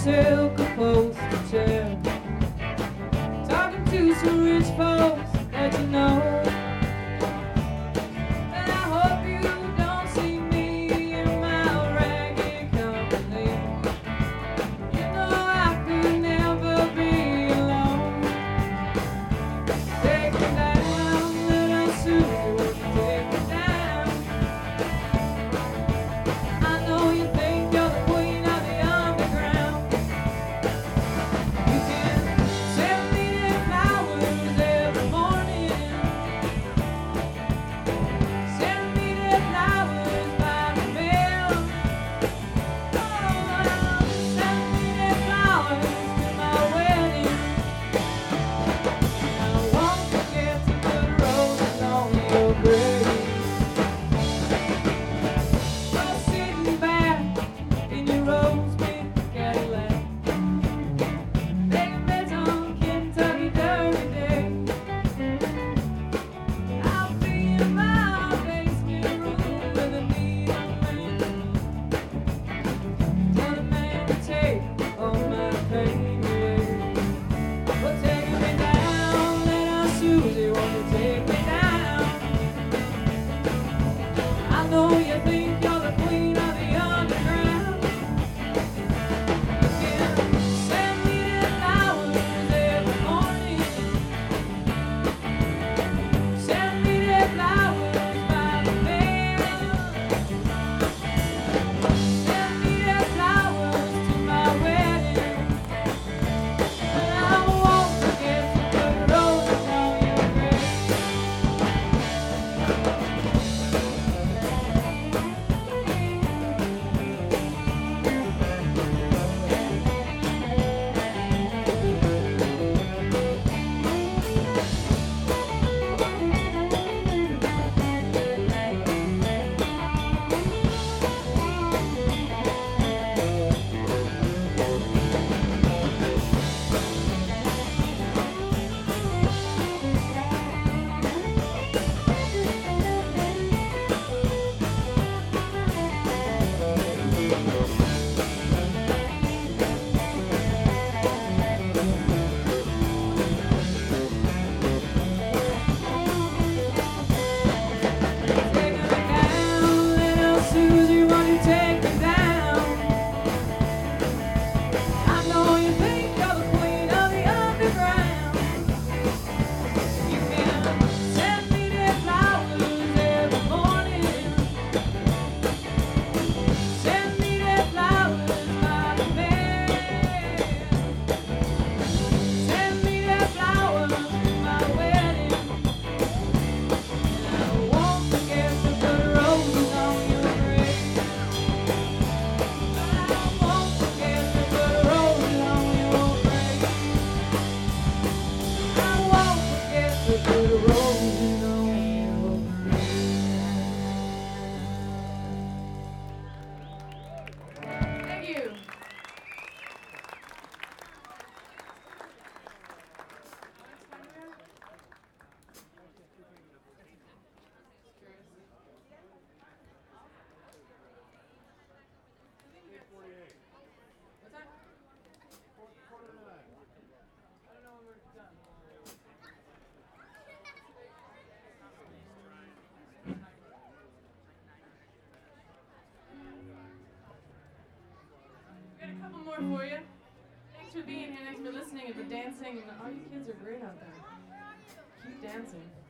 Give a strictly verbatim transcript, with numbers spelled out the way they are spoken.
silk upholstered chair, talking to some rich folks that you know. And I hope you don't see me in my ragged company. You know I could never be alone. Take me down, little Susie, take me down. I know you think you're the queen of the underground. You can send me the flowers every morning. Send me the flowers by the mail. Oh, send me the flowers to my wedding. I won't forget to put roses on your grave. You're sitting back in your rose pink Cadillac, taking bets on Kentucky Derby Day. I'll be in my basement room with a neon lamp, tell the man to take all my pain away. Well, take me down, little Susie, won't you take me down? I know you think you're the queen of the underground. You can send me the flowers every morning. Send me the flowers by the mail. Send me the flowers to my wedding. And I won't forget to put roses on your grave. Take me down, little Susie, won't you take me down? I know you think you're the queen of the underground. You can send me the flowers every morning. Send me the flowers by the mail. Send me the flowers to my wedding. And I won't forget to put roses on your grave. I won't forget to put roses on your grave. I won't forget to put roses on your grave. Thank you. What's that? I don't know when we're done. We got a couple more for you. Thanks for being here. Thanks for listening and for dancing. And all you kids are great out there. Keep dancing.